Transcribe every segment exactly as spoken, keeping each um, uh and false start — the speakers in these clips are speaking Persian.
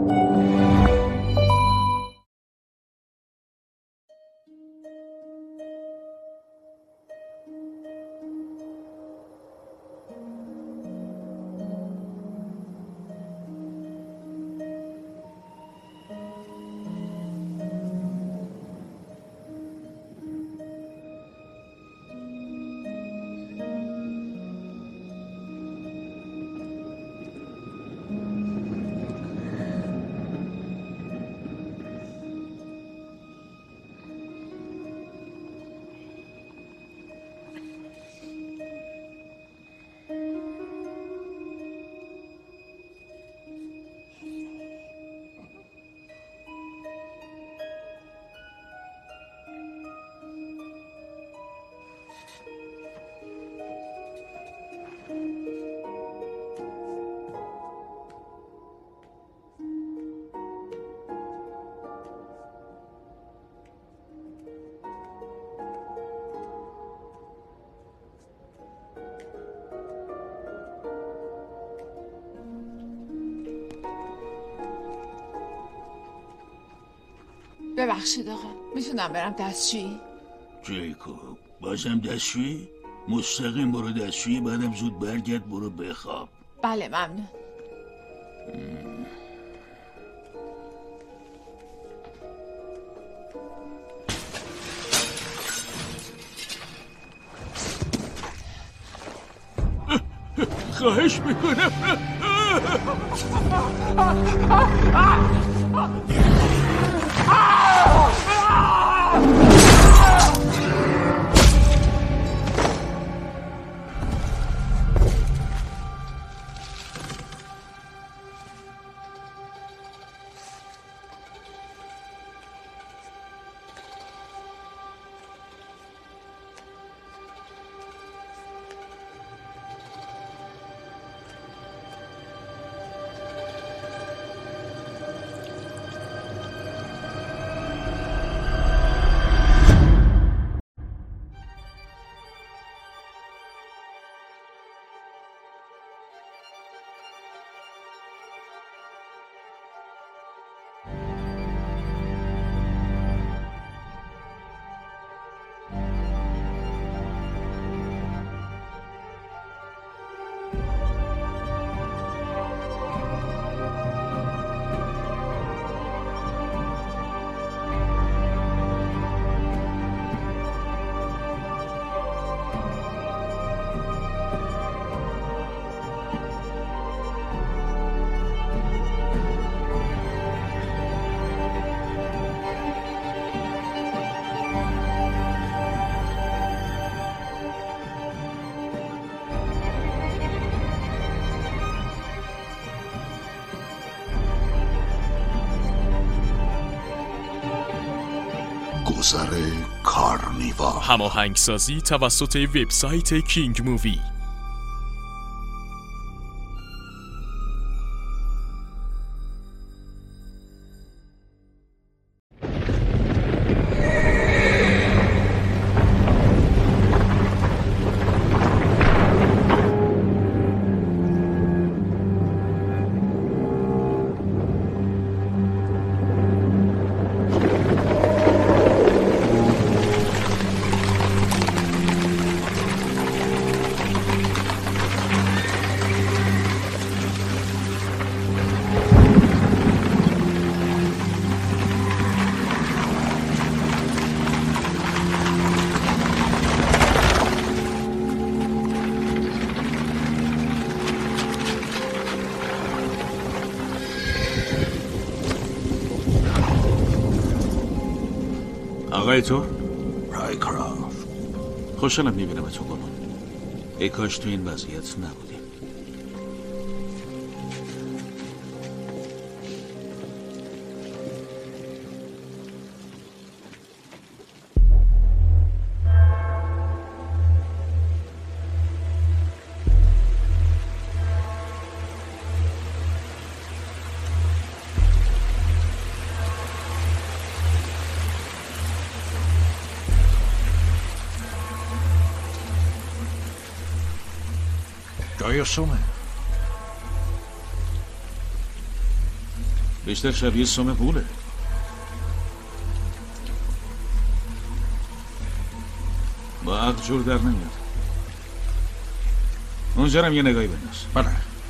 ببخشید آقا، میتونم برم دستشویی؟ جیکوب بازم دستشویی؟ مستقیم برو دستشویی، بعدم زود برگرد برو بخواب. بله ممنون. خواهش میکنم. گذر کارنیوال، هماهنگسازی توسط وبسایت کینگ مووی. آقای تو؟ رایکرافت. خوشحالم میبینم تو قربان. ای کاش تو این وضعیت نبودیم. جای سومه. بیشتر شبیه سم پوله. با عقل جور در نمیاد. اونجا هم یه نگاهی بنداز. بله.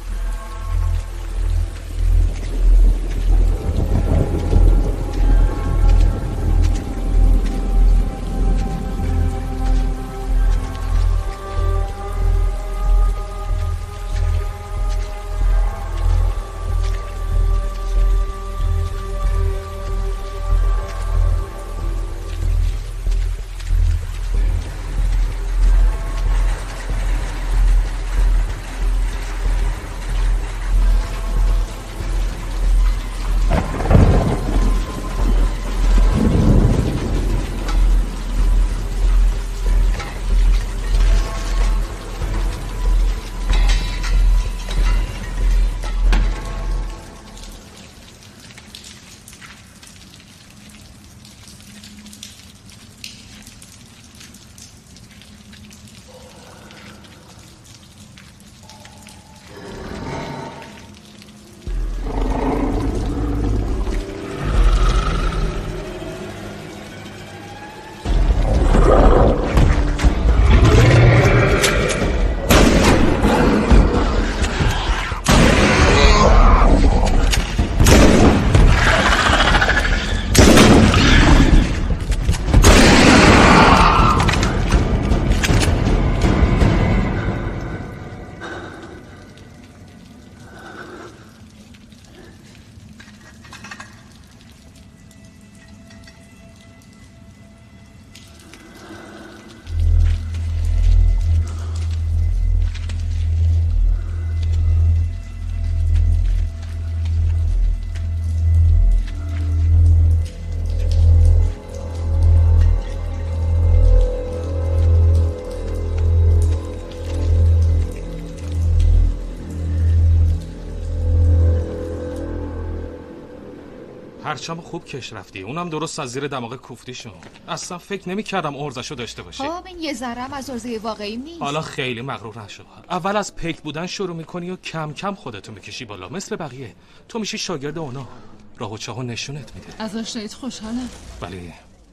پرچم خوب کش رفتی، اونم درست از زیر دماغ کوفتیشون. اصلا فکر نمی‌کردم ارزشو داشته باشه. خب این یه ذرم از ارزه واقعی نیست. حالا خیلی مغرور نشو. اول از پیک بودن شروع میکنی و کم کم خودتو میکشی بالا. مثل بقیه تو میشی شاگرد اونا. راه و چاهو نشونت میده. از آشناییت خوشحالم. ولی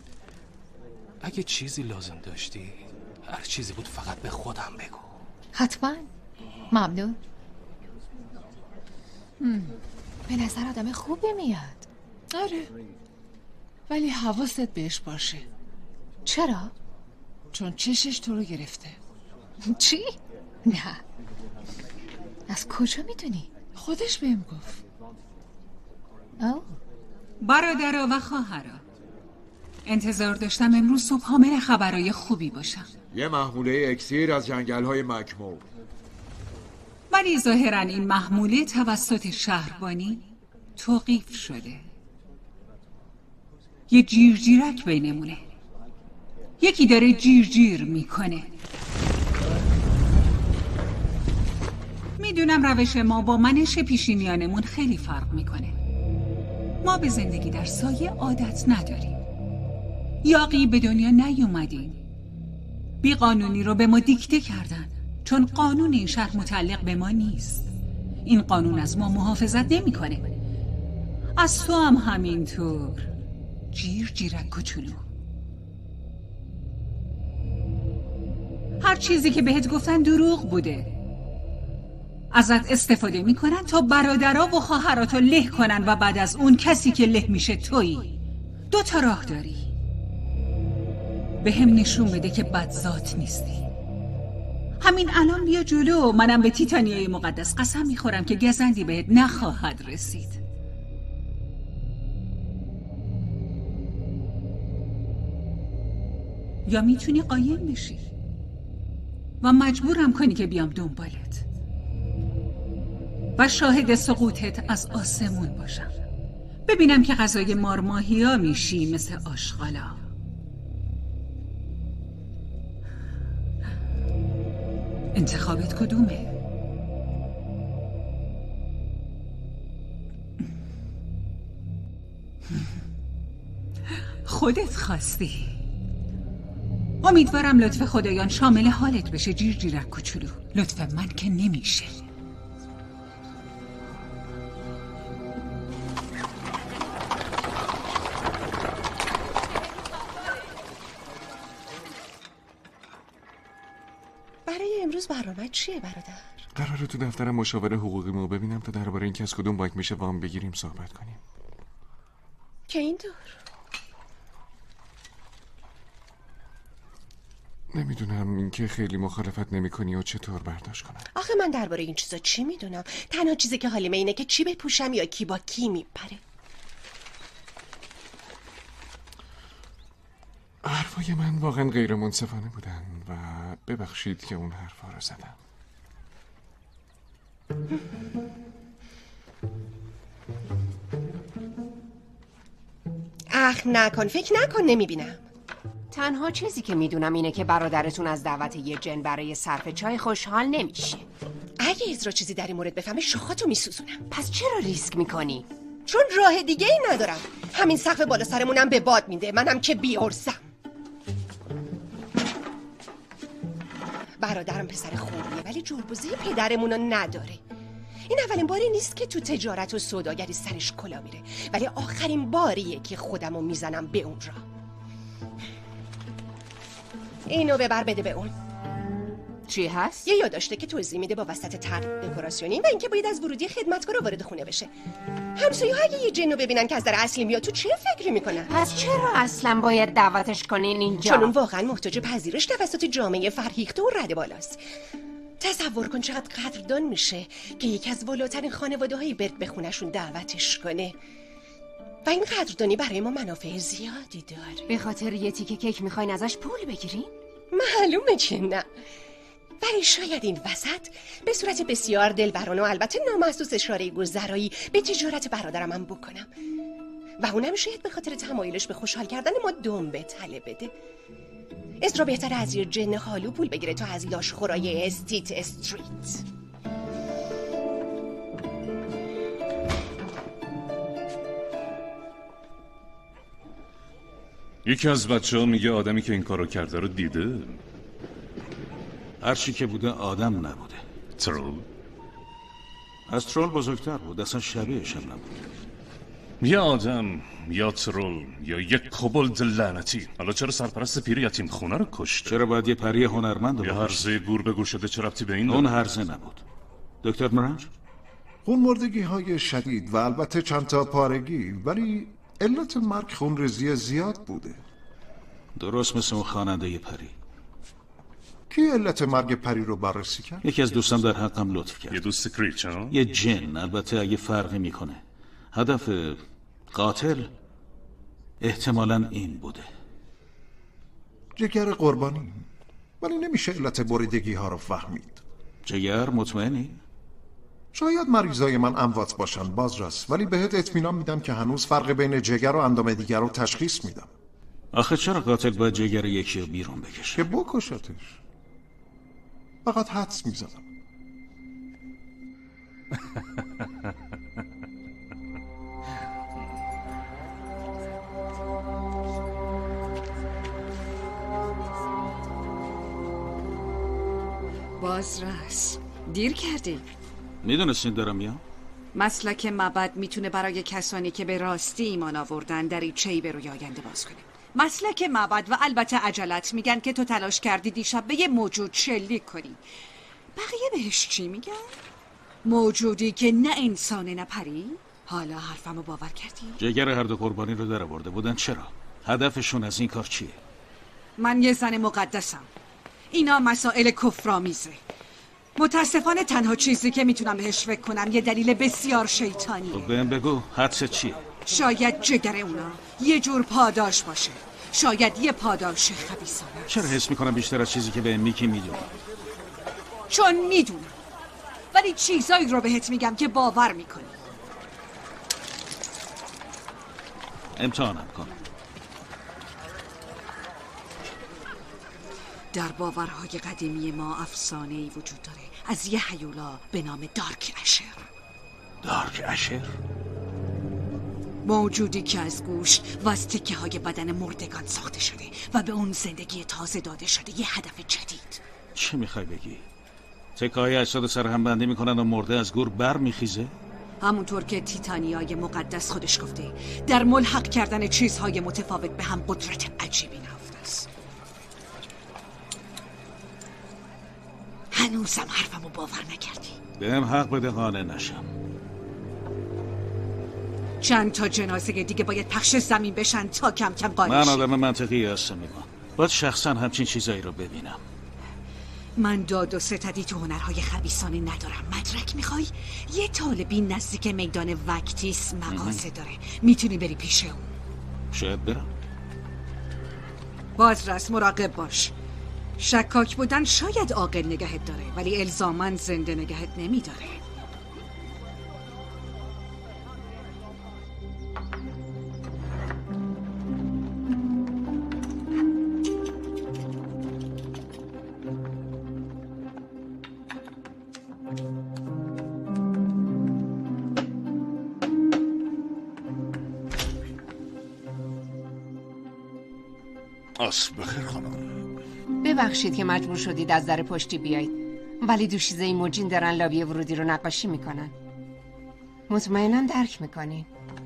اگه چیزی لازم داشتی، هر چیزی بود فقط به خودم بگو. حتما. ممنون. هم. به نظر آدم خوبی میاد. آره، ولی حواست بهش باشه. چرا؟ چون چشش تو رو گرفته. چی؟ نه. از کجا میدونی؟ خودش بهم گفت. او برادرها و خواهرها، انتظار داشتم امروز صبح حامل خبرای خوبی باشم. یه محموله اکسیر از جنگل‌های مکمور. ولی ظاهراً این محموله توسط شهربانی توقیف شده. یه جیرجیرک بینمونه. یکی داره جیر جیر میکنه. میدونم روش ما با منش پیشینیانمون خیلی فرق میکنه. ما به زندگی در سایه عادت نداریم. یاغی به دنیا نیومدیم. بی قانونی رو به ما دیکته کردن، چون قانون این شهر متعلق به ما نیست. این قانون از ما محافظت نمیکنه. از تو هم همینطور. جیر جیرک کوچولو. هر چیزی که بهت گفتن دروغ بوده. ازت استفاده میکنن تا برادرها و خواهراتو له کنن و بعد از اون کسی که له میشه تویی. دو تا راه داری. به هم نشون بده که بدذات نیستی. همین الان بیا جلو. منم به تیتانیای مقدس قسم میخورم که گزندی بهت نخواهد رسید. یا میتونی قایم بشی و مجبورم کنی که بیام دنبالت و شاهد سقوطت از آسمون باشم، ببینم که غذای مارماهی ها میشی مثل آشغالا. انتخابت کدومه؟ خودت خواستی. امیدوارم لطف خدایان شامل حالت بشه جیر جیرک کوچولو. لطف من که نمیشه. امروز برنامه چیه برادر؟ قراره تو دفترم مشاور حقوقیمو ببینم تا درباره اینکه از کدوم بانک میشه وام بگیریم صحبت کنیم. که این دور؟ نمیدونم اینکه خیلی مخالفت نمی‌کنی و چطور برداشت کنم. آخه من درباره این چیزا چی میدونم؟ تنها چیزی که حالیم اینه که چی بپوشم یا کی با کی میپره. حرفای من واقعا غیر منصفانه بودن و ببخشید که اون حرفا رو زدم. اخ نکن، فکر نکن نمیبینم. تنها چیزی که میدونم اینه که برادرتون از دعوت یه جن برای صرف چای خوشحال نمیشه. اگه ازرا چیزی در این مورد بفهمه شاخاتو میسوزونم. پس چرا ریسک میکنی؟ چون راه دیگه ای ندارم. همین سقف بالا سرمونم به باد میده، منم که بیارزم. برادرم پسر خوبیه ولی جربوزه پدرمونو نداره. این اولین باری نیست که تو تجارت و سوداگری سرش کلا میره، ولی آخرین باریه که خودمو میزنم به اون راه. اینو ببر بده به اون. چی هست؟ یه یادداشته که توضیح میده با وسط طرح دکوراسیونی و اینکه باید از ورودی خدمتکار وارد خونه بشه. همسایه‌ها اگه یه جنو ببینن که از در اصلی میاد تو چه فکری میکنن؟ پس چرا اصلا باید دعوتش کنین اینجا؟ چون اون واقعا محتاج پذیرش توسط جامعه فرهیخته و رده بالاست. تصور کن چقدر قدردان میشه که یکی از والاترین خانواده‌های برد به خونشون دعوتش کنه. و این قدردانی برای ما منافع زیادی داره. به خاطر یه تیکه کیک میخواین ازش پول بگیرین؟ معلومه که نه. ولی شاید این وسط به صورت بسیار دلبرانه و البته نامحسوس اشاره گذرایی به تجارت برادرم هم بکنم و اونم شاید به خاطر تمایلش به خوشحال کردن ما دم به تله بده. ازرا بهتره از یه جن حالو پول بگیره تا از لاشخورای استیت استریت. یکی از بچه ها میگه آدمی که این کارو کرده رو دیده. هرچی که بوده آدم نبوده. ترول؟ از ترول بزرگتر بود، اصلا شبیهش هم نبود. یا آدم یا ترول یا یک کوبلد لعنتی. حالا چرا سرپرست پیر یتیم خونه رو کشته؟ چرا باید یه پری هنرمند رو یه هرزه گور به گور شده چه ربطی به این اون هرزه نبود. دکتر مرنج؟ خونمردگی های شدید و البته چند تا پارگی، ولی علت مرگ خونریزی زیاد بوده. درست مثل اون خواننده پری. کی علت مرگ پری رو بررسی کرد؟ یکی از دوستم در حقم لطف کرد. یه دوست کریچ ها؟ یه جن، البته اگه فرقی میکنه. هدف قاتل احتمالاً این بوده. جگر قربانی. ولی نمیشه علت بریدگی ها رو فهمید. جگر مطمئنی؟ شاید مریضای من اموات باشن بازرس، ولی بهت اطمینان میدم که هنوز فرق بین جگر و اندام دیگر رو تشخیص میدم. آخه چرا قاتل باید جگر یکی رو بیرون بکشه؟ که بکشتش. فقط حدس میزنم. بازرس دیر کردی. میدونستین دارم میام؟ مسلک مبد میتونه برای کسانی که به راستی ایمان آوردن دریچه‌ای به روی آینده باز کنه. مسلک مبد و البته عجلت میگن که تو تلاش کردی دیشب به یه موجود شلیک کنی. بقیه بهش چی میگن؟ موجودی که نه انسانه نه پری؟ حالا حرفمو باور کردی؟ جگر هر دو قربانی رو در آورده بودن. چرا؟ هدفشون از این کار چیه؟ من یه زن مقدسم. اینا مسائل کفرآمیزه. متاسفانه تنها چیزی که میتونم بهش فکر کنم یه دلیل بسیار شیطانیه. خب بهم بگو حدست چیه؟ شاید جگر اونا یه جور پاداش باشه. شاید یه پاداش خبیثانه. چرا حس میکنم بیشتر از چیزی که بهم میگی میدونم؟ چون میدونم، ولی چیزایی رو بهت میگم که باور میکنی. امتحانم کن. در باورهای قدیمی ما افسانه‌ای وجود داره از یه هیولا به نام دارک اشر. دارک اشر؟ موجودی که از گوشت و از تکه های بدن مردگان ساخته شده و به اون زندگی تازه داده شده یه هدف جدید. چه میخوای بگی؟ تکه های اجساد سرهم بندی میکنن و مرده از گور بر میخیزه؟ همونطور که تیتانیای مقدس خودش گفته در ملحق کردن چیزهای متفاوت به هم قدرت عجیبی نهفته است. هنوزم حرفمو باور نکردی. بهم حق بده قانع نشم. چند تا جنازه دیگه باید پخش زمین بشن تا کم کم قانع من شی. آدم منطقی هستم ایمان. باید شخصا همچین چیزایی رو ببینم. من داد و ستدی تو هنرهای خبیثانه ندارم. مدرک میخوای؟ یه طالبی نزدیک میدان وکتیس مغازه داره، میتونی بری پیش اون. شاید برم. بازرس مراقب باش. شکاک بودن شاید عاقل نگهت داره، ولی الزاماً زنده نگهت نمیداره. آس بخیر خانم. ببخشید که مجبور شدید از در پشتی بیایید، ولی دوشیزه ایموجین دارن لابی ورودی رو نقاشی میکنن. مطمئنم درک میکنین.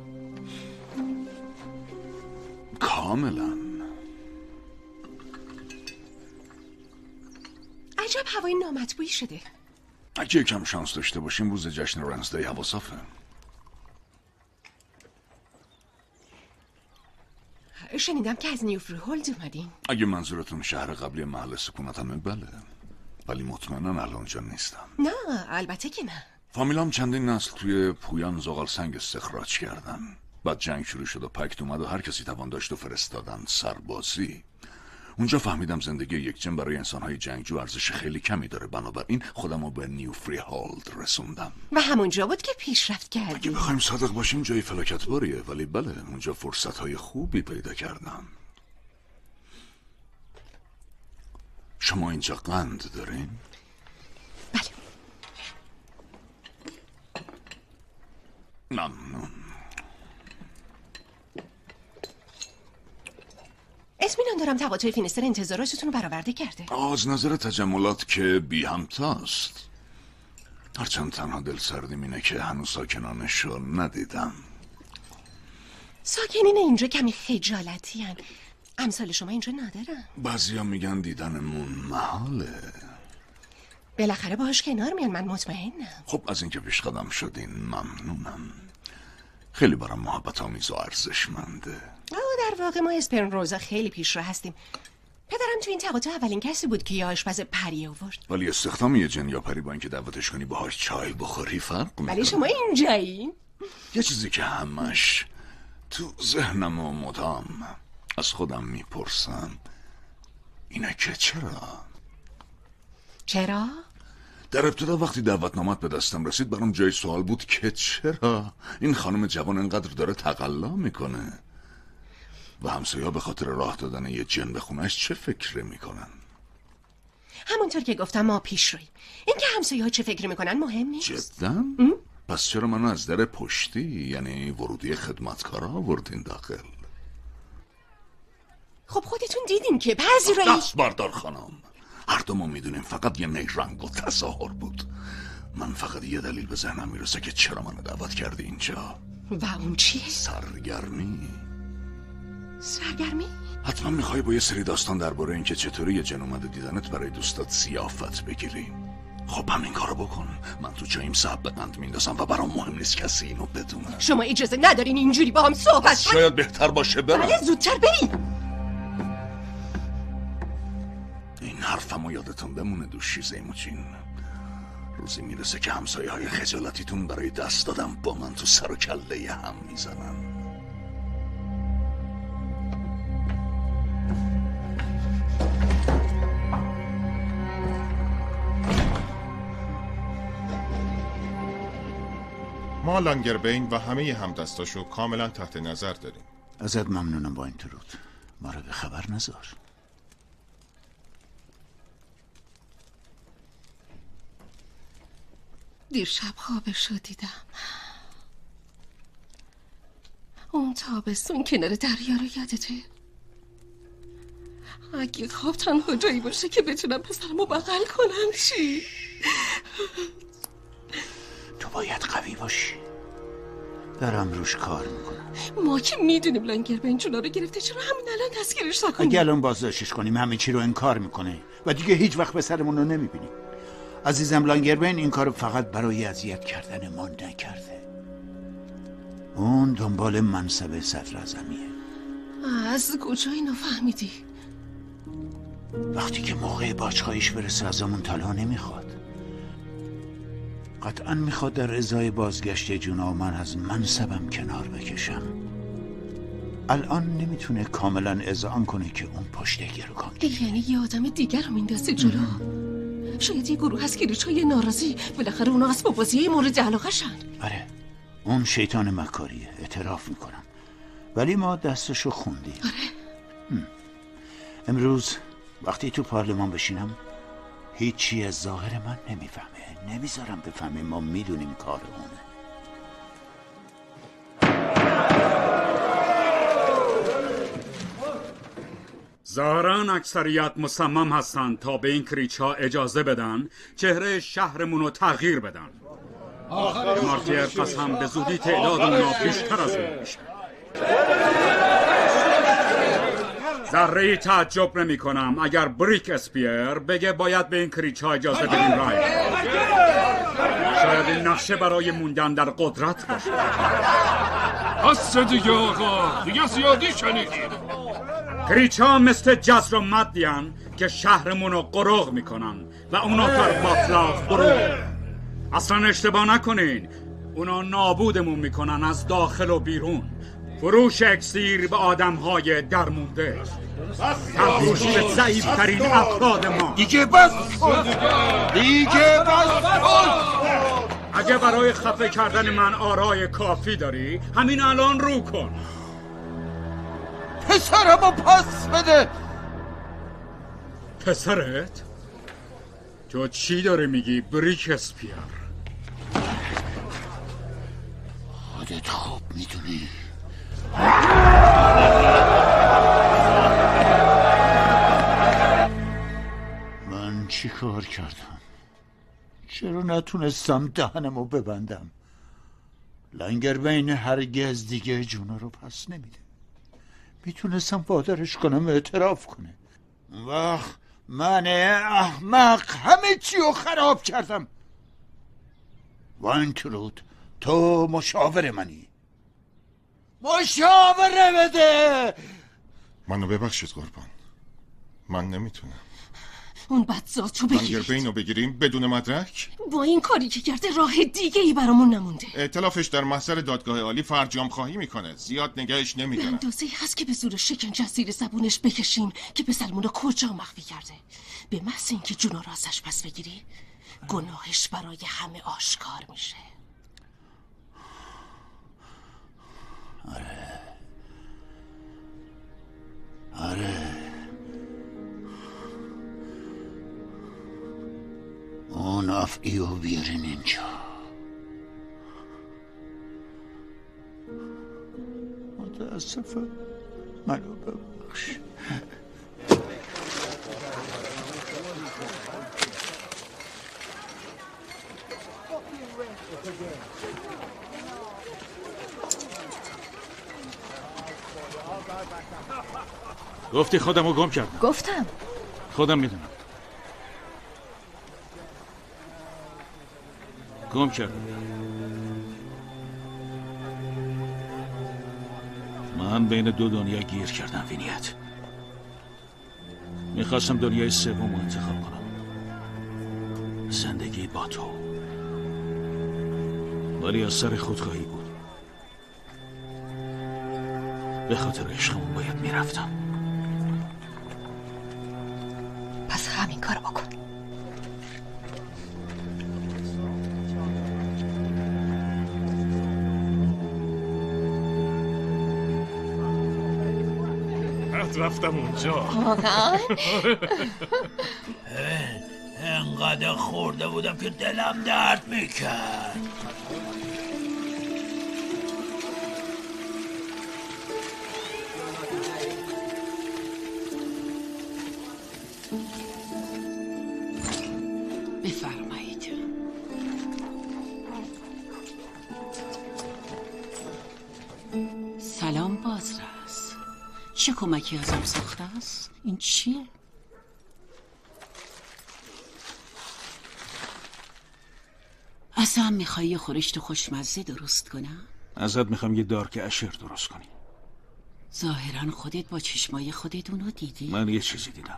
کاملا. عجب هوای نامطبوعی شده. اگه یکم شانس داشته باشیم روز جشن رنسدی هوا صافه. شنیدم که از نیوفری هولد اومدین. اگه منظورتون شهر قبلی محل سکونتمه بله، ولی مطمئنم الان اونجا نیستم. نه البته که نه. فامیلام چندین نسل توی پویان زغال سنگ استخراج کردن. بعد جنگ شروع شد و پکت اومد و هر کسی توان داشت و فرستادن سربازی. اونجا فهمیدم زندگی یک جن برای انسانهای جنگجو ارزش خیلی کمی داره، بنابراین خودمو به نیوفری هولد رسوندم. و همونجا بود که پیشرفت کردی. اگه بخوایم صادق باشیم جای فلاکت باریه، ولی بله اونجا فرصتهای خوبی پیدا کردم. شما اینجا قند دارین؟ بله. ممنون. اطمینان دارم تقاطع فینستر انتظاراتتون رو برآورده کرده. از نظر تجملات که بی همتاست. هرچند تنها دل سردیم اینه که هنوز ساکنانش رو ندیدم. ساکنین اینجا کمی خجالتی هن. امثال شما اینجا نادرن. بعضی هم میگن دیدنمون محاله. بالاخره باهاش کنار میان، من مطمئنم. خب از اینکه پیش قدم شدین ممنونم. خیلی برام محبت آمیز و ارزشمنده. در واقع ما اسپرنروزا خیلی پیش رو هستیم. پدرم تو این تقاطع اولین کسی بود که یه آشپز پری آورد. ولی استخدام یه جن یا پری با اینکه دعوتش کنی باهاش چای بخوری فرق میکنه. ولی شما اینجایی؟ یه چیزی که همش تو ذهنم و مدام از خودم میپرسم اینه که چرا؟ چرا؟ در ابتدا وقتی دعوتنامت به دستم رسید برام جای سوال بود که چرا این خانم جوان انقدر داره تقلا میکنه و همسایه‌ها به خاطر راه دادن یه جن به خونش چه فکر میکنن. همونطور که گفتم ما پیش رویم. این که همسایه‌ها چه فکر میکنن مهم نیست. جدا؟ پس چرا منو از در پشتی یعنی ورودی خدمتکارا آوردین داخل؟ خب خودتون دیدین که بعضی رایی دست بردار خانم. هر دو ما میدونیم فقط یه نیرنگ و تظاهر بود. من فقط یه دلیل به ذهنم میرسه که چرا منو دعوت کردی اینجا. و اون چیه؟ سرگرمی. سرگرمی؟ حتما میخوای با یه سری داستان درباره اینکه چطوری یه جن اومده دیدنت برای دوستات ضیافت بگیری. خب همین کارو بکن. من تو جاییم صاحب به قند میندازم و برام مهم نیست کسی اینو بدونه. شما اجازه ندارین اینجوری با هم صحبت کنید. شاید بهتر باشه برم. بله زودتر بریم. این حرفمو یادتون بمونه دوشیزه ایموجین. روزی میرسه که همسایه های خجالتیتون برای دست دادم با من تو سر و کله هم میزنن. ما لانگربین و همه همدستاشو کاملا تحت نظر داریم. ازت ممنونم با این درود. ما رو به خبر نذار. دیرشب خوابش رو دیدم. اون تابستون کنار دریا رو یادته؟ اگه خواب تنها جایی باشه که بتونم پسرمو بغل کنم چی؟ تو باید قوی باشی. دارم روش کار میکنم. ما که میدونیم لانگربین چونا رو گرفته، چرا همین الان دستگیرش نکنیم؟ اگه الان بازداشتش کنیم همه چی رو انکار میکنه و دیگه هیچ وقت پسرمون رو نمیبینیم. عزیزم لانگربین این کارو فقط برای اذیت کردن ما نکرده. اون دنبال منصب صدراعظمیه. از کجا اینو فهمیدی؟ وقتی که موقع باجخواهیش برسه ازمون طلا نمیخواد. قطعا میخواد در ازای بازگشت جونا من از منصبم کنار بکشم. الان نمیتونه کاملا اذعان کنه که اون پشت گروگان. یعنی یه آدم دیگر رو میندازه جلو. شاید یه گروه هست که ریچای ناراضی بالاخره اونا اسباب بازی مورد علاقه شن. آره اون شیطان مکاریه، اعتراف میکنم، ولی ما دستشو خوندیم. آره امروز وقتی تو پارلمان بشینم هیچی از ظاهر من نمیفهمه. نمیذارم بفهمه ما میدونیم کار اونه. ظاهران اکثریت مصمم هستند تا به این کریچ ها اجازه بدن چهره شهرمون رو تغییر بدن. مارتیر قسم به زودی تعداد اونا بیشتر از این میشه. ذره‌ای تعجب نمی کنم اگر بریک اسپیر بگه باید به این کریچ ها اجازه بدیم رای. شاید این نقشه برای موندن در قدرت باشه. بس دیگه آقا، دیگه زیادی شنیدید. کریچ ها مثل جزر و مدیان که شهرمون رو قروغ میکنن و اونا پر باطلاق قروغ. اصلا اشتباه نکنین، اونا نابودمون میکنن از داخل و بیرون. فروش اکسیر به آدم های درمونده، فروش به ضعیف ترین افراد ما. دیگه بس دیگه بس اگه برای خفه کردن من آرای کافی داری همین الان رو کن. پسرمو پس بده. پسرت؟ تو چی داری میگی بریک اسپیر؟ خودت خوب میدونی. من چی کار کردم؟ چرا نتونستم دهنمو ببندم؟ لانگربین هرگز دیگه جونا رو پس نمیده. میتونستم وادارش کنم اعتراف کنه. وقت من احمق همه چی رو خراب کردم. واینترود تو مشاور منی، مشاوره بده. منو ببخشید قربان، من نمیتونم. اون بدزاد رو بگیرید. لانگربین رو بگیریم بدون مدرک؟ با این کاری که کرده راه دیگه ای برامون نمونده. ائتلافش در محضر دادگاه عالی فرجام خواهی میکنه. زیاد نگهش نمیدارن. اندازه‌ای هست که به زور شکنجه از زیر زبونش بکشیم که پسرمون رو کجا مخفی کرده. به محض اینکه جونا رو ازش پس بگیری گناهش برای همه آشکار میشه. آره آره اون افعی رو بیارین اینجا. متاسفم، منو ببخش. گفتی خودمو گم کردم. گفتم خودم میدونم گم کردم. من بین دو دنیا گیر کردم وینیت. میخواستم دنیای سوم رو انتخاب کنم، زندگی با تو، ولی از سر خودخواهی بود. به خاطر عشقمون باید میرفتم. پس همین کار بکن. رفتم اونجا. انقدر خورده بودم که دلم درد میکرد. بفرمایید. سلام بازرس. چه کمکی ازم ساخته است؟ این چیه؟ بازم میخوای یه خورشت خوشمزه درست کنم؟ ازت میخوام یه دارک اشر درست کنی. ظاهرا خودت با چشمای خودت اونو دیدی؟ من یه چیزی دیدم،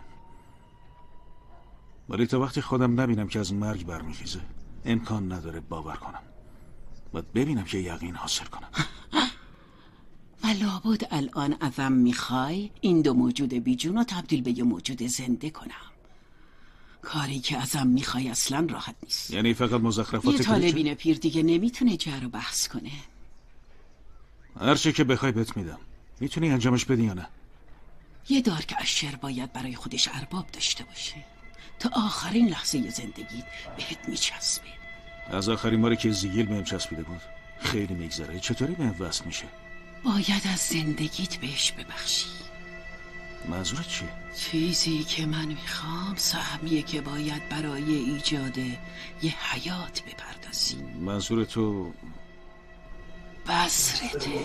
ولی تا وقتی خودم نبینم که از مرگ برمیخیزه امکان نداره باور کنم. باید ببینم که یقین حاصل کنم. و لابد الان ازم میخوای این دو موجود بیجون رو تبدیل به یه موجود زنده کنم. کاری که ازم میخوای اصلا راحت نیست. یعنی فقط مزخرفات یه طالبین پیر دیگه نمیتونه جر و بحث کنه. هر چی که بخوای بهت میدم. میتونی انجامش بدی یا نه؟ یه دارک اشر باید برای خودش ارباب داشته باشه تا آخرین لحظه زندگیت بهت میچسبه. از آخرین باری که زیگیل بهم چسبیده بود خیلی میگذره. چطوری بهم وصل میشه؟ باید از زندگیت بهش ببخشی. منظورت چیه؟ چیزی که من میخوام سهمیه که باید برای ایجاد یه حیات بپردازی. منظور تو بصرته.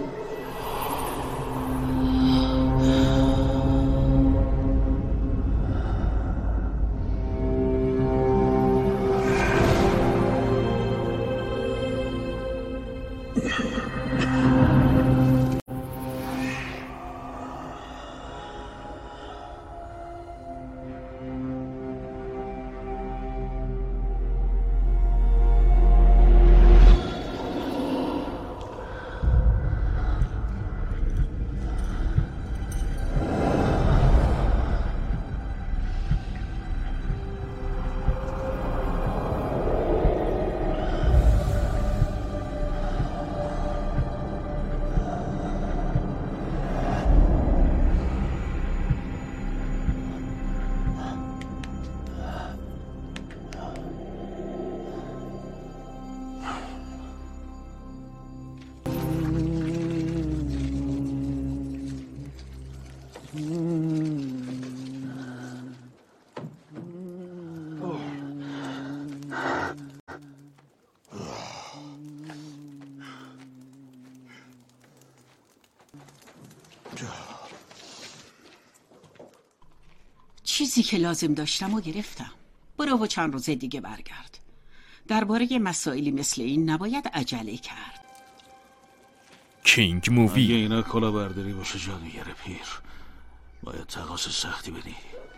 چیزی که لازم داشتم و گرفتم. برو و چند روز دیگه برگرد. درباره مسائلی مثل این نباید عجله کرد. کینگ مووی. اگه اینا کلاهبرداری باشه جادوگر پیر باید تقاص سختی بدی.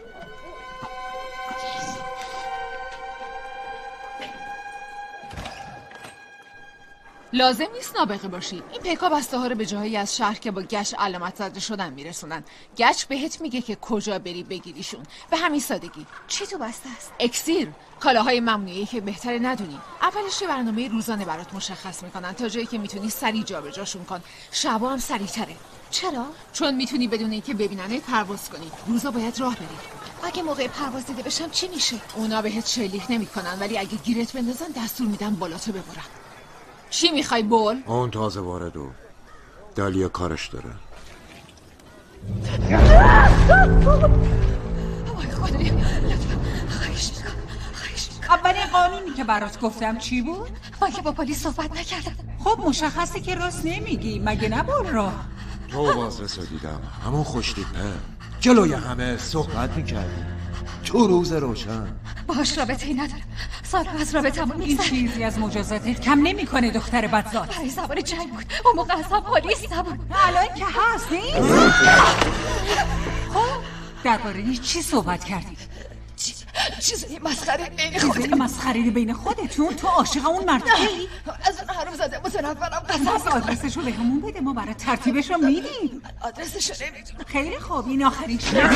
لازم نیست نابغه باشی. این پیکا بسته ها رو به جاهایی از شهر که با گچ علامت زده شدن میرسونن. گچ بهت میگه که کجا بری بگیریشون. به همین سادگی. چی تو بسته است؟ اکسیر، کالاهای ممنوعی که بهتره ندونی. اولش یه برنامه روزانه برات مشخص میکنن تا جایی که میتونی سریع جابجاشون کن. شبا هم سریع‌تره. چرا؟ چون میتونی بدون اینکه ببیننت پرواز کنی. روزا باید راه بری. اگه موقع پرواز دیده بشم چی میشه؟ اونا بهت شلیک نمیکنن، ولی اگه گیرت بندازن دستور میدن بالاتو ببرن. چی میخوای بول؟ اون تازه وارد و دالیا کارش داره. وای خدایا لطفا خواهش میکنم خواهش میکنم. اولین قانونی که برات گفتم چی بود؟ من که با پلیس صحبت نکردم. خب مشخصه که راست نمیگی مگه نبول را؟ تو بازرس رو دیدم همون خوشتیپه جلوی همه صحبت میکردی تو روز روشن. باهاش رابطه‌ای ندارم. سارا از رابطه‌مون این چیزی از مجازاتت کم نمیکنه دختر بدزاد. برای زمان جنگ بود. اون موقع اصلا پلیس نبود. الان که هست نیست. خب درباره چی صحبت کردی؟ چیزی مسخره بین خودت. چیزی مسخره بین خودتون؟ تو عاشق اون مرد خیلی؟ از اون حروم زاده متنفرم. پس آدرسشو بهمون بده ما برای ترتیبشو میدیم. آدرسشو نمیدونم. خیلی خوب این آخرین شرط.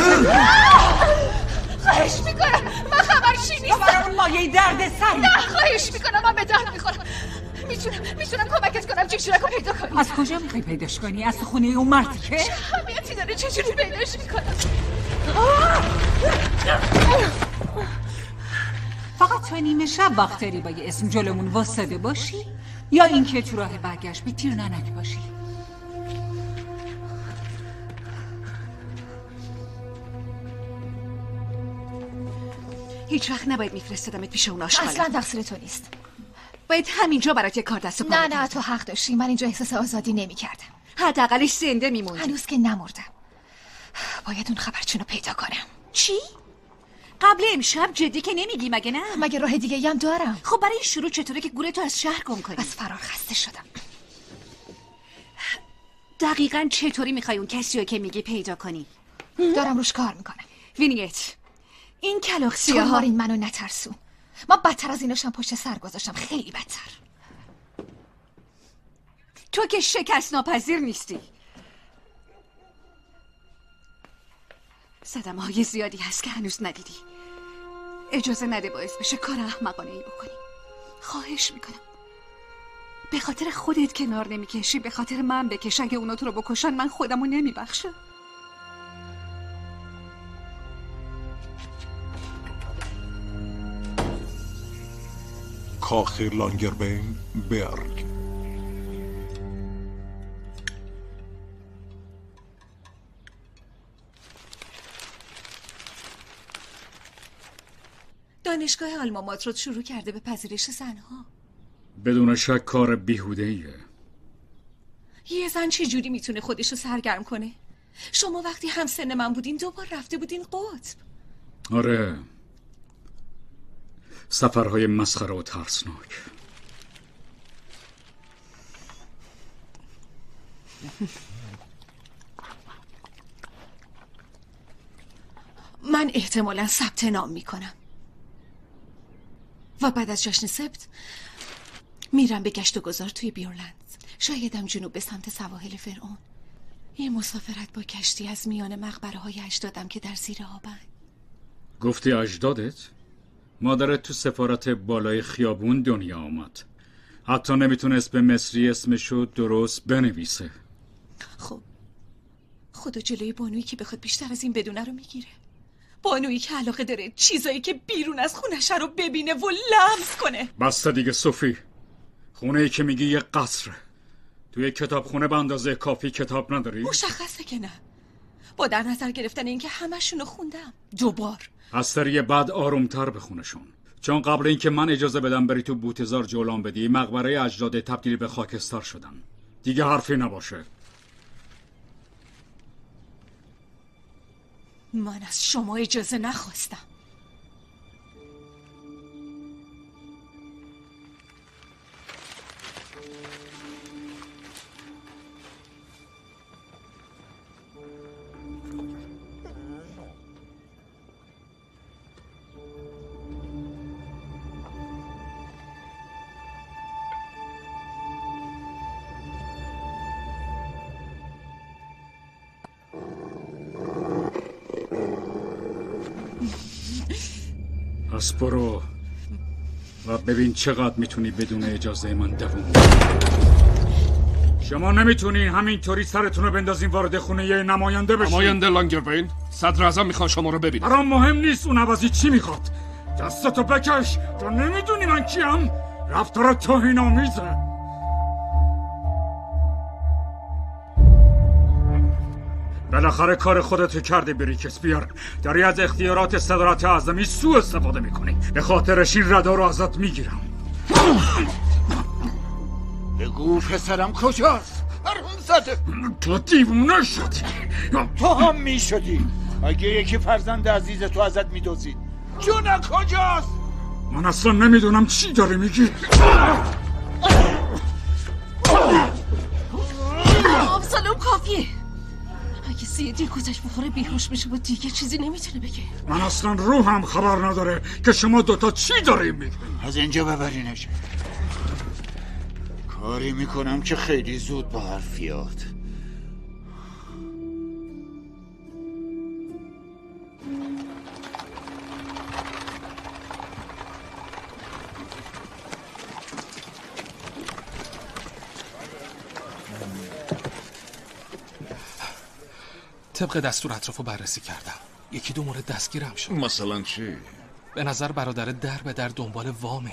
خواهش میکنم من خبرشی نیستم. برای اون مایه درد سری. نه خواهش میکنم من به درد میخورم. میتونم میتونم کمکت کنم جیکشونک رو پیدا کنی. از کجا میخوای پیداش کنی؟ از خونه اون مردی که؟ چه اهمیتی داره چجوری پیداش میکنم؟ فقط تو نیمه شب وقت داری با یه اسم جلومون واسطه باشی یا اینکه تو راه برگشت به تیر ننک باشی؟ هیچ وقت نباید میفرستادمت پیش اون آشغاله. اصلا تقصیر تو نیست. باید همینجا برات یه کار دست و پا نه نه تو حق داشتی. من اینجا احساس آزادی نمی‌کردم. حداقلش زنده میموندی. هنوز که نمردم. باید اون خبرچینو پیدا کنم. چی؟ قبل امشب جدی که نمیگی مگه نه؟ مگه راه دیگه هم دارم؟ خب برای شروع چطوره که گورتو از شهر گم کنی؟ از فرار خسته شدم. دقیقاً چطوری میخوای اون کسی رو که میگی پیدا کنی؟ دارم روش کار میکنم. وینیت، این کلاغ تو سیاه مارین منو نترسون. ما بدتر از ایناشم پشت سر گذاشتم، خیلی بدتر. تو که شکست ناپذیر نیستی. صدمه های زیادی هست که هنوز ندیدی. اجازه نده باعث بشه کار احمقانه ای بکنی. خواهش میکنم به خاطر خودت کنار نمیکشی، به خاطر من بکش. اگه اونا تو رو بکشن من خودمو نمیبخشم. کاخ لانگربین برگ. دانشگاه آلما ماترود شروع کرده به پذیرش زنها. بدون شک کار بیهوده‌ایه. یه زن چه جوری میتونه خودش رو سرگرم کنه؟ شما وقتی همسن من بودین دوبار رفته بودین قطب. آره، سفرهای مسخره و ترسناک. من احتمالاً ثبت نام میکنم و بعد از جشن سبت میرم به گشت و گذار توی بیورلند. شایدم جنوب به سمت سواحل فرعون. یه مسافرت با کشتی از میان مقبره های اجدادم که در زیر آبن. گفتی اجدادت؟ مادرت تو سفارت بالای خیابون دنیا آمد. حتی نمیتونست به مصری اسمشو درست بنویسه. خب خدا جلوی بانویی که بخواد بیشتر از این بدونه رو میگیره. بانویی که علاقه داره چیزایی که بیرون از خونش رو ببینه و لمس کنه. بسته دیگه صوفی. خونه ای که میگی یه قصره. توی کتابخونه به اندازه کافی کتاب نداری؟ مشخصه که نه. با در نظر گرفتن اینکه همشونو خوندم دوبار. از سری بعد آرومتر بخونشون. چون قبل اینکه من اجازه بدم بری تو بوتزار جولان بدی، مقبره اجداد تبدیل به خاکستر شدن. دیگه حرفی نباشه. من از شما اجازه نخواستم. پس برو و ببین چقدر میتونی بدون اجازه من دووم. شما نمیتونین همینطوری سرتون رو بندازین وارد خونه یه نماینده بشین. نماینده لانگربین، صدر اعظم میخوان شما رو ببینن. برام مهم نیست اون عوضی چی میخواد. دستتو بکش، تو نمیدونی من کیم. رفتار توهین‌آمیزه. بالاخره کار خودتو کردی بریکس بیار. داری از اختیارات صدارت اعظمی سوء استفاده میکنی. به خاطرش این ردا رو ازت میگیرم. بگو پسرم کجاست؟ حرام زده. تو دیوونه شدی. تو هم میشدی اگه یکی فرزند عزیز تو ازت میدوزید. جون کجاست؟ من اصلا نمیدونم چی داری میگی. آبسالوم کافیه. اگه سیدی کتش بخوره بیهوش بشه و دیگه چیزی نمیتونه بگه. من اصلا روحم خبر نداره که شما دوتا چی داریم میگین. از اینجا ببرینش. کاری میکنم که خیلی زود با حرفیات. طبق دستور اطرافو بررسی کردم. یکی دو مورد دستگیرم شد. مثلا چی؟ به نظر برادر در به در دنبال وامه.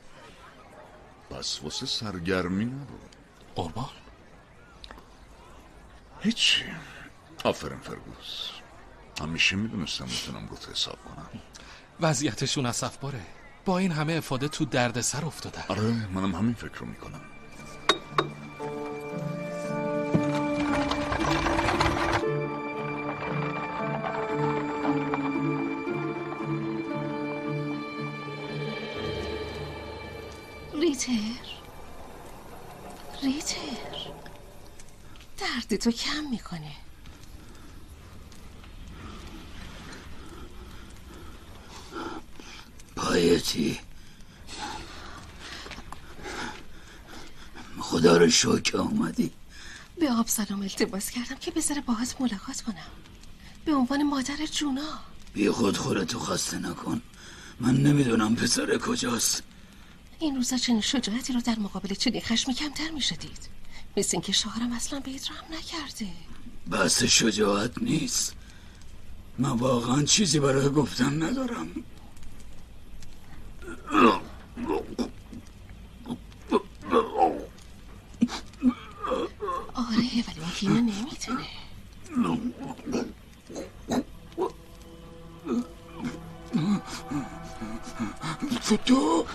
پس واسه سرگرمی نبود. قربان هیچی. آفرین فرگوس. همیشه میدونستم میتونم روت حساب کنم. وضعیتشون اسفباره. با این همه افاده تو درد سر افتادن. آره منم همین فکر رو میکنم. ریتر ریتر درد تو کم میکنه. پایتی خدا رو شکر اومدی. به آب سلام التباس کردم که بذاره باهات ملاقات کنم به عنوان مادر جونا. بی خود خودتو خسته نکن. من نمیدونم پسر کجاست. این روزا چنین شجاعتی رو در مقابل چنین خشمی کمتر میشدید. مثل اینکه شوهرم اصلا به ایت رحم نکرده. بحث شجاعت نیست. من واقعا چیزی برای گفتن ندارم. آره ولی اون کینه نمیتونه. تو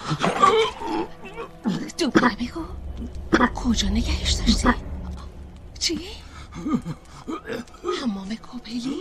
دوباره بگو کجا نگهش داشتی؟ چی؟ حمام کوپلی؟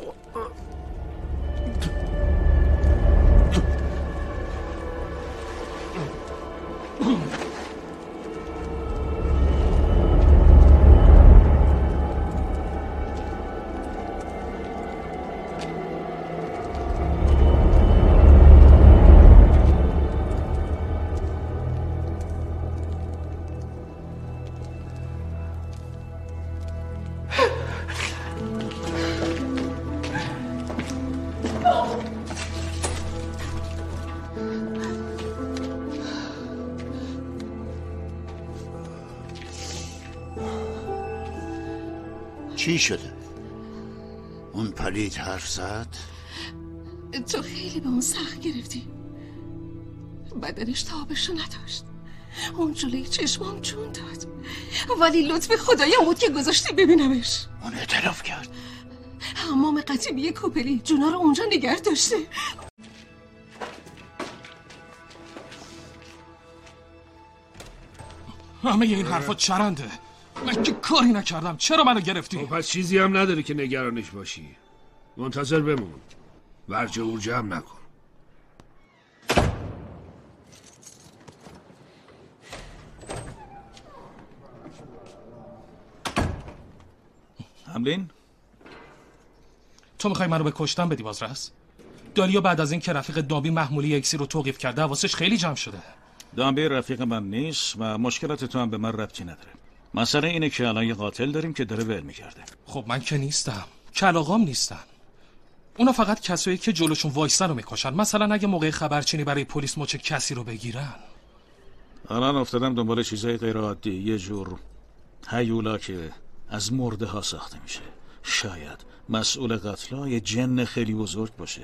چی شده؟ اون پلید حرف زد؟ تو خیلی به اون سخت گرفتی. بدنش تابشو نداشت. اون جلوی چشمام جون داد. ولی لطف خدایم بود که گذاشتی ببینمش. اون اعتراف کرد. حمام قدیمی کوپلی جونا رو اونجا نگه داشته. همه این حرفا چرنده. من که کاری نکردم. چرا منو گرفتی؟ پس چیزی هم نداری که نگرانش باشی. منتظر بمون. ورجه ورجه هم نکن. هملین؟ تو میخوای منو به کشتن بدی بازرس؟ دالیا بعد از این که رفیق دابی محمولی اکسی رو توقیف کرده حواسش خیلی جمع شده. دامبی رفیق من نیست و مشکلات تو هم به من ربطی نداره. مسئله اینه که الان یه قاتل داریم که داره ول میکرده. خب من که نیستم. کلاغام نیستن. اونا فقط کسایی که جلوشون وایسن رو میکشن. مثلا اگه موقع خبرچینی برای پلیس مچ کسی رو بگیرن. الان افتادم دنبال چیزای غیر عادی. یه جور هیولا که از مرده ها ساخته میشه. شاید مسئول قتل‌ها یه جن خیلی بزرگ باشه.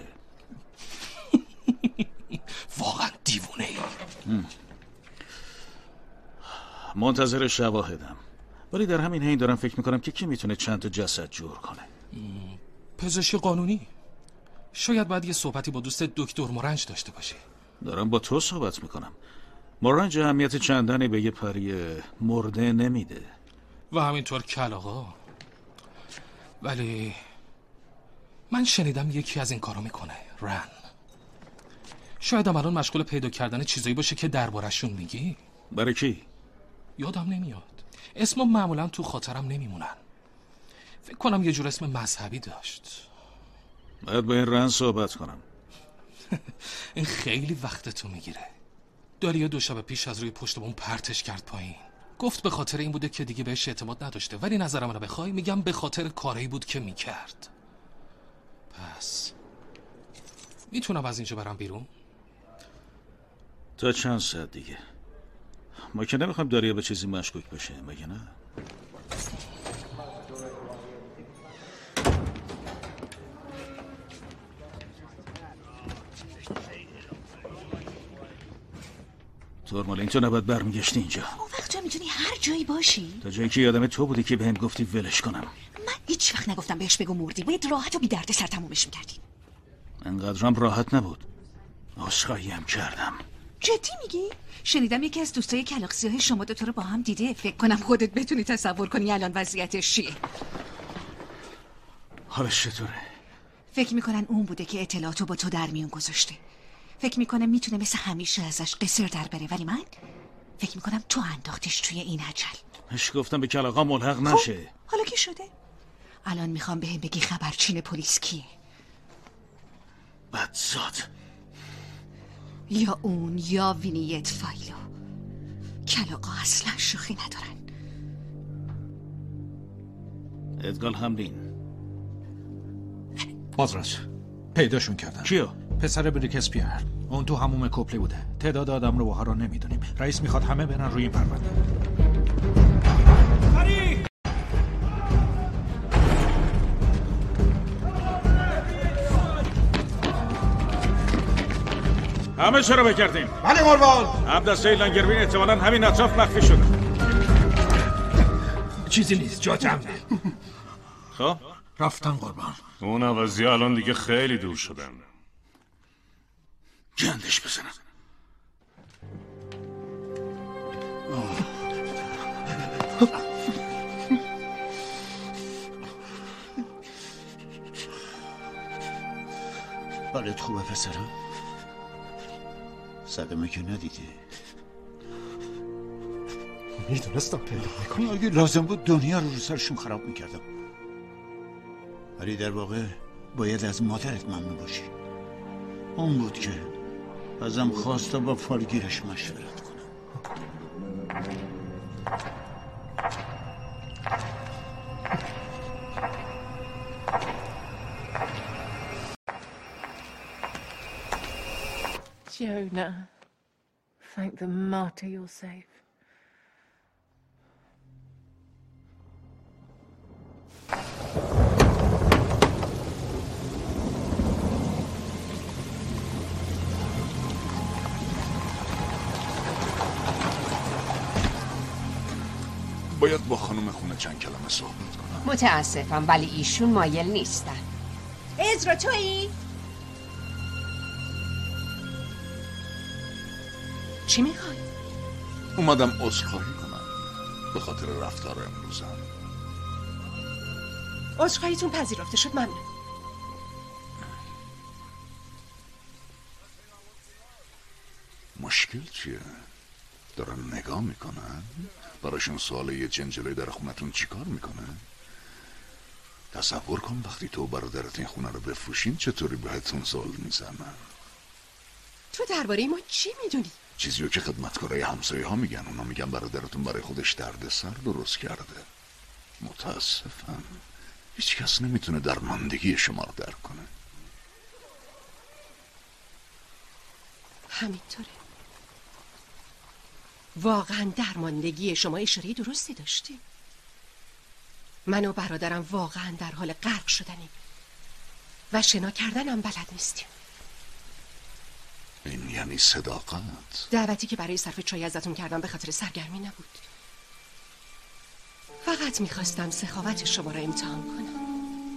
واقعا دیوونه ای. منتظر شواهدم. ولی در همین حین دارم فکر میکنم که کی میتونه چند تا جسد جور کنه. پزشک قانونی. شاید بعد یه صحبتی با دوست دکتر مورنج داشته باشی. دارم با تو صحبت میکنم. مورنج اهمیت چندانی به یه پری مرده نمیده. و همینطور کلاغا. ولی من شنیدم یکی از این کارو میکنه. رن. شاید هم الان مشغول پیدا کردن چیزایی باشه که دربارشون میگی. برای کی؟ یادم نمیاد. اسمم معمولا تو خاطرم نمیمونن. فکر کنم یه جور اسم مذهبی داشت. باید با این رن صحبت کنم. این خیلی وقتتو میگیره. دالیا دو شب پیش از روی پشت بوم پرتش کرد پایین. گفت به خاطر این بوده که دیگه بهش اعتماد نداشته. ولی نظرم رو بخوای میگم به خاطر کاری بود که میکرد. پس میتونم از اینجا برم بیرون؟ تا چند ساعت دیگه. ما که نمیخوایم دالیا به چیزی مشکوک بشه مگه نه؟ تورمالین تو نباید برمیگشتی اینجا. اون وقت تو میتونی هر جایی باشی. تا جایی که یادم تو بودی که بهم گفتی ولش کنم. من هیچ وقت نگفتم بهش بگو مردی. باید راحت و بی درد سر تمومش میکردی. انقدرم راحت نبود. عذرخواهی هم کردم. جدی میگی؟ شنیدم یکی از دوستای کلاغ سیاه شما دوتا رو با هم دیده. فکر کنم خودت بتونی تصور کنی الان وضعیتش چیه. حالش چطوره؟ فکر میکنن اون بوده که اطلاعاتو با تو در میون گذاشته. فکر میکنه میتونه مثل همیشه ازش قصر در بره. ولی من فکر میکنم تو انداختیش توی این عجل. اش گفتم به کلاغا ملحق نشه. خب حالا کی شده؟ الان میخوام بهم بگی خبرچین پلیس کیه؟ بدزاد. یا اون یا وینیت فایلو. کلاغا اصلا شوخی ندارن. ادگال هملین. بازرس پیداشون کردن. کیو؟ پسر بریکسپیر. اون تو هموم کپلی بوده. تعداد آدم رو رو نمیدونیم. رئیس میخواد همه برن روی این پرونده. هری! همه چرا بکردیم؟ بله قربان. هم دسته لنگروین احتمالاً همین اطراف مخفی شده. چیزی نیست، جا جمعه. خب رفتن قربان. اون عوضی الان دیگه خیلی دور شدن. گندش بزنن. حالت خوبه پسرم؟ صدمه که ندیدی؟ میدونستم پیدا میکنی. اگه لازم بود دنیا رو رو سرشون خراب میکردم، ولی در واقع باید از مادرت ممنون باشی. اون بود که ازم خواست تا با فالگیرش مشورت کنم. Jonah, thank the martyr you're safe. باید با خانم خونه چند کلمه صحبت کنم. متاسفم ولی ایشون مایل نیستن. عزرا تویی؟ چی میخوای؟ اومدم عذرخواهی کنم به خاطر رفتار امروزم. عذرخواهیتون پذیرفته شد. ممنون. مشکل چیه؟ دارن نگاه میکنن؟ براشون سوال یه جنجلوی در خونتون چیکار میکنه؟ تصور کن وقتی تو و برادرت این خونه رو بفروشین چطوری بهتون سوال میزنن؟ تو درباره ما چی میدونی؟ چیزیو که خدمتکارای همسایه ها میگن. اونا میگن برادرتون برای خودش دردسر درست کرده. متاسفم هیچ کس نمیتونه درماندگی شما رو درک کنه. همینطوره. واقعا درماندگی شما اشاره درستی داشتی. من و برادرم واقعا در حال غرق شدنیم و شنا کردنم بلد نیستیم. این یعنی صداقت؟ دعوتی که برای صرف چای ازتون کردم به خاطر سرگرمی نبود. فقط میخواستم سخاوت شما را امتحان کنم.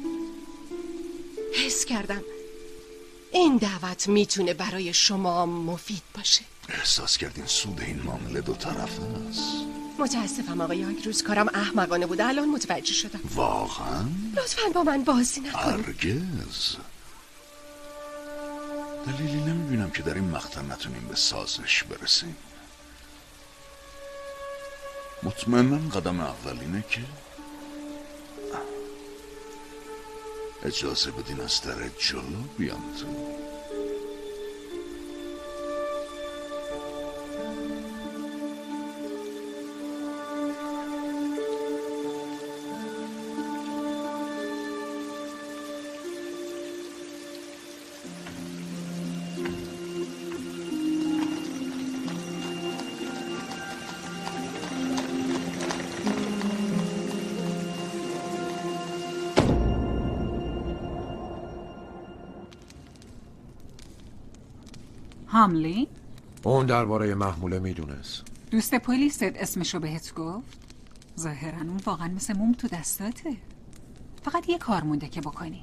حس کردم این دعوت میتونه برای شما مفید باشه. احساس کردین سود این معامله دو طرفه است. متاسفم آقای آگروز، کارم احمقانه بوده. الان متوجه شدم. واقعا؟ لطفاً با من بازی نکنید. هرگز. دلیلی نمیبینم که در این مقطع نتونیم به سازش برسیم. مطمئنم قدم اولینه که اجازه بدین از در جلو بیام تو. هملین؟ اون درباره محموله میدونست. دوست پلیست اسمشو بهت گفت؟ ظاهراً اون واقعا مثل موم تو دستاته. فقط یه کار مونده که بکنی.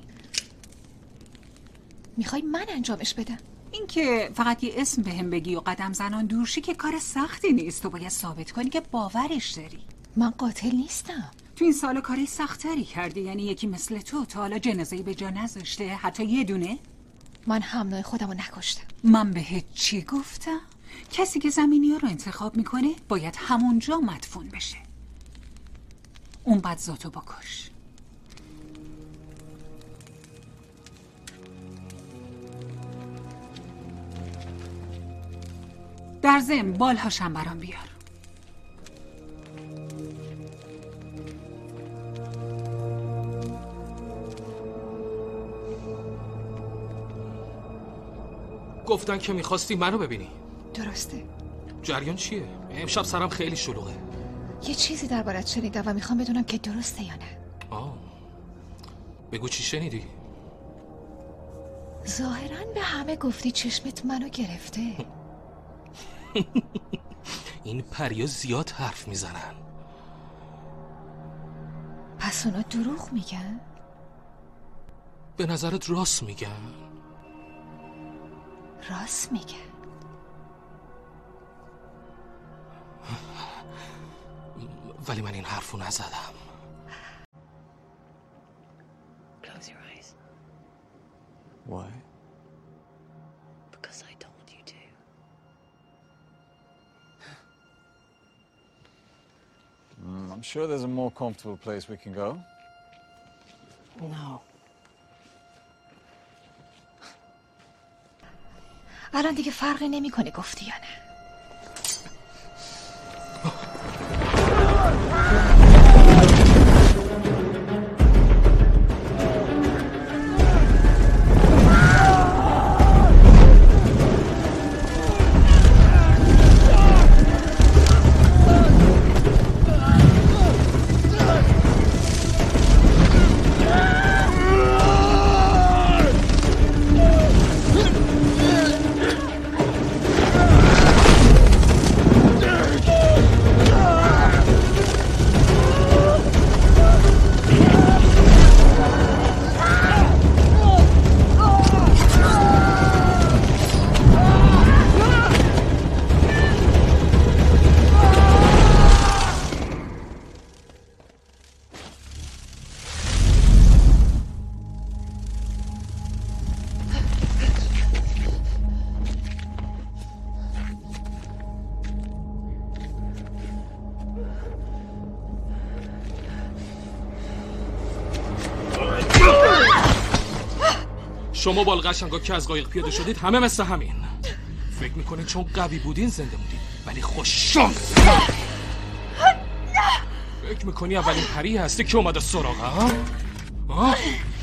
میخوای من انجامش بدم؟ این که فقط یه اسم بهم بگی و قدم زنان دورشی که کار سختی نیست. تو باید ثابت کنی که باورش داری. من قاتل نیستم. تو این سال کاری سختری کردی. یعنی یکی مثل تو تا حالا جنازه‌ای به جا نذاشته؟ حتی یه دونه؟ من همنای خودمو نکشتم. من بهت چی گفتم؟ کسی که زمینی ها رو انتخاب میکنه باید همونجا مدفون بشه. اون بعد ذاتو بکش. در ضمن بالهاشم برام بیار. گفتن که میخواستی منو ببینی. درسته. جریان چیه؟ امشب سرم خیلی شلوغه. یه چیزی دربارت شنیدم و میخوام بدونم که درسته یا نه. آه. بگو چی شنیدی؟ ظاهراً به همه گفتی چشمت منو گرفته. این پریا زیاد حرف میزنن. پس اونا دروغ میگن؟ به نظرت راست میگن؟ راست میگن. ولی من این حرفو نزدم. Close your eyes. Why? Because I told you to. Mm, I'm sure there's a more comfortable place we can go. No. الان دیگه فرقی نمیکنه گفتی یا نه. شما بال قشنگا که از قایق پیاده شدید همه مثل همین. فکر میکنید چون قوی بودین زنده موندید، ولی خوش شانس. فکر میکنی اولین پری هستی که اومده سراغم؟ ها؟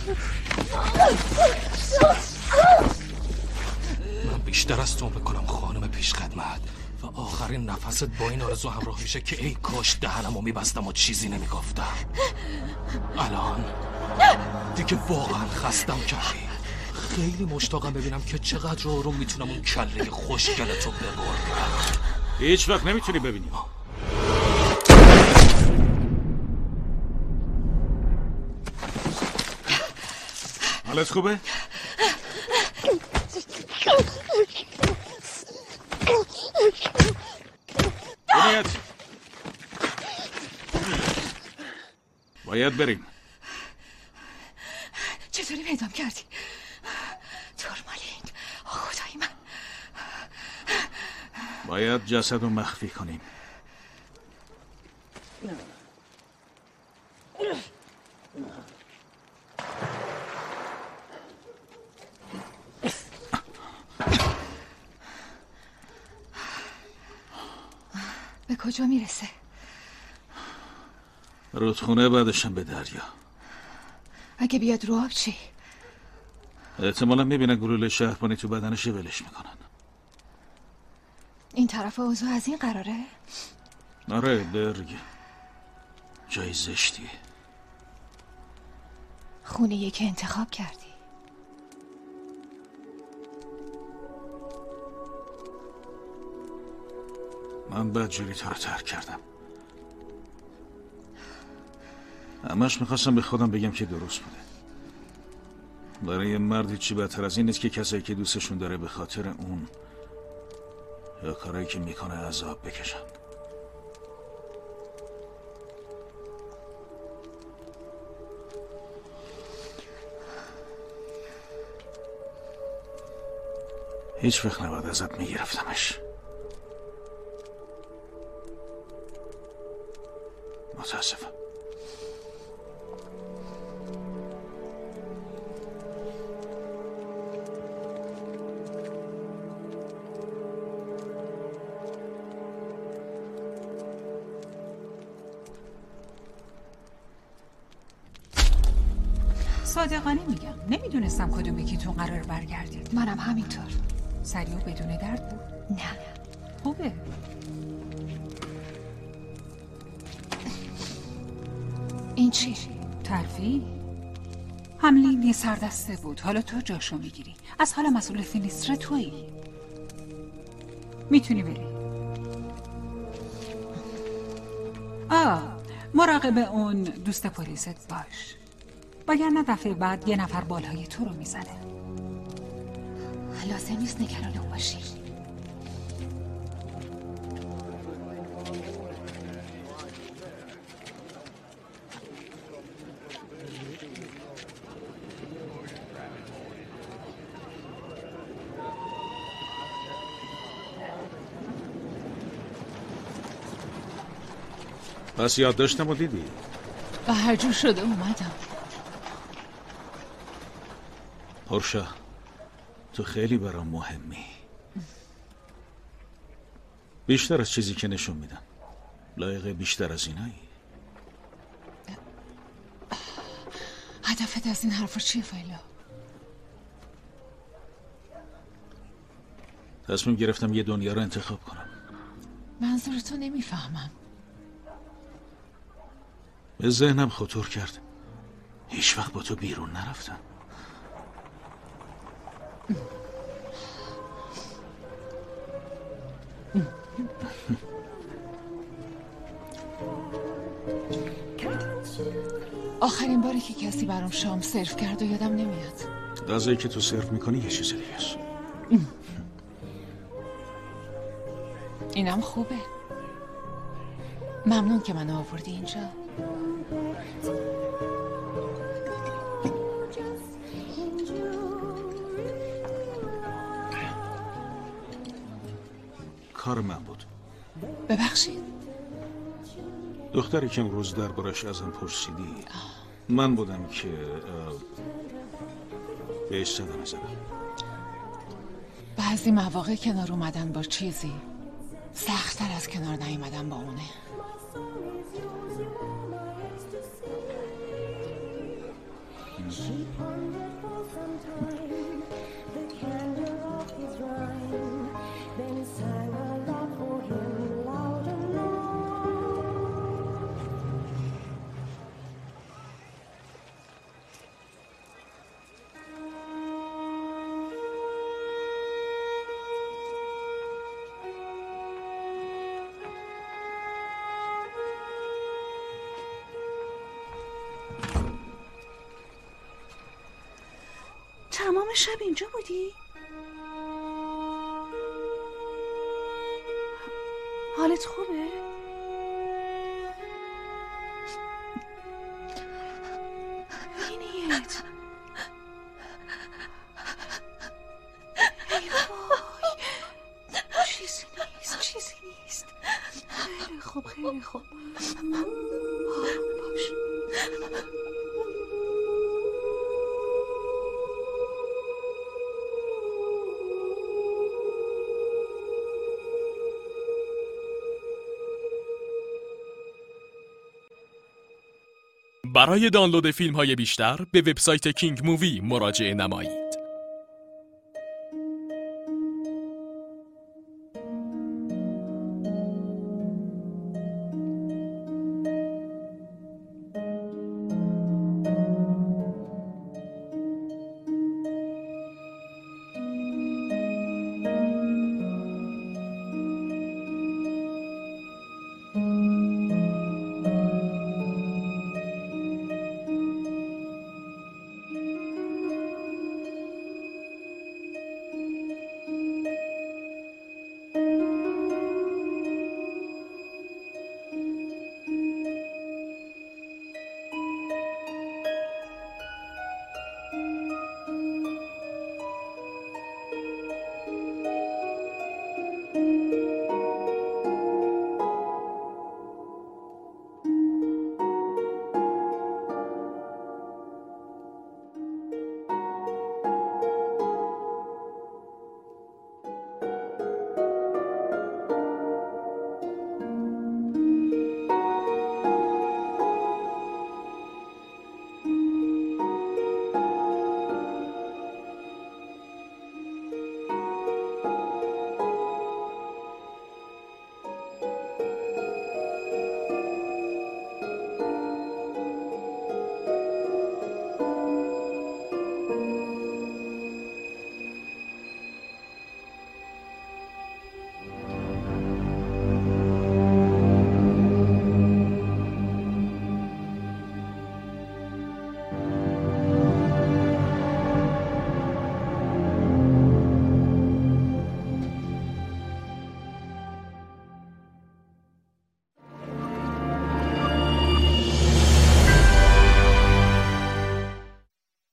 من بیشتر از تو بکنم خانم پیش خدمت و آخرین نفست با این آرزو همراه میشه که ای کاش دهنمو میبستم و چیزی نمیگفتم. الان دیگه واقعا خستم کردی. خیلی مشتاقم ببینم که چقدر آروم میتونم اون کله خوشگلتو ببرم. هیچ وقت نمیتونی ببینی. حالت خوبه؟ بنیت باید بریم. چطوری پیدام کردی؟ تورمالین، خدای من. باید جسد رو مخفی کنیم. به کجا میرسه؟ رودخونه بعدشم به دریا. اگه بیاد رو آب چی؟ احتمالا میبینن گلوله شهربانی تو بدنش ولش میکنن. این طرف اوضاع از این قراره؟ آره برگ جای زشتی. خونه‌ای که انتخاب کردی. من بدجوری تو رو ترک کردم. همش میخواستم به خودم بگم که درست بوده. برای مردی چی بدتر از این نیست که کسایی که دوستشون داره به خاطر اون یا کارایی که میکنه عذاب بکشن. هیچ وقت نباید ازت میگرفتمش. متاسفم. صادقانه میگم نمیدونستم کدوم یکیتون قرار برگردید. منم همینطور. سریع و بدون درد بود؟ نه. خوبه. این چی؟ ترفیع؟ حملین یه سردسته بود، حالا تو جاشو میگیری. از حالا مسئول فینیستر تویی. میتونی بری. آه مراقب اون دوست پلیست باش، وگرنه دفعه بعد یه نفر بالای تو رو میزنه. لازم نیست نگران اون باشی. پس یاد داشتم و دیدی؟ و هر جور شده اومدم. پورشا تو خیلی برام مهمی، بیشتر از چیزی که نشون میدم. لایق بیشتر از اینایی. هدفت از این حرفا چیه فیلا؟ تصمیم گرفتم یه دنیا رو انتخاب کنم. منظورتو نمیفهمم. به ذهنم خطور کرد هیچ وقت با تو بیرون نرفتم. آخرین باری که کسی برام شام سرو کرد و یادم نمیاد. غذایی که تو سرو میکنی یه چیز دیگه است. اینم خوبه. ممنون که من آوردی اینجا. کار من بود. ببخشید. دختری که امروز دربارش ازم پرسیدی من بودم که بهش صدمه زدم. بعضی مواقع کنار اومدن با چیزی سخت‌تر از کنار نیومدن با اونه. تمام شب اینجا بودی؟ حالت خوبه؟ اینیت ای وای چیزی نیست چیزی نیست. خیلی خوب خیلی خوب. باش. برای دانلود فیلم های بیشتر به وبسایت کینگ مووی مراجعه نمایید.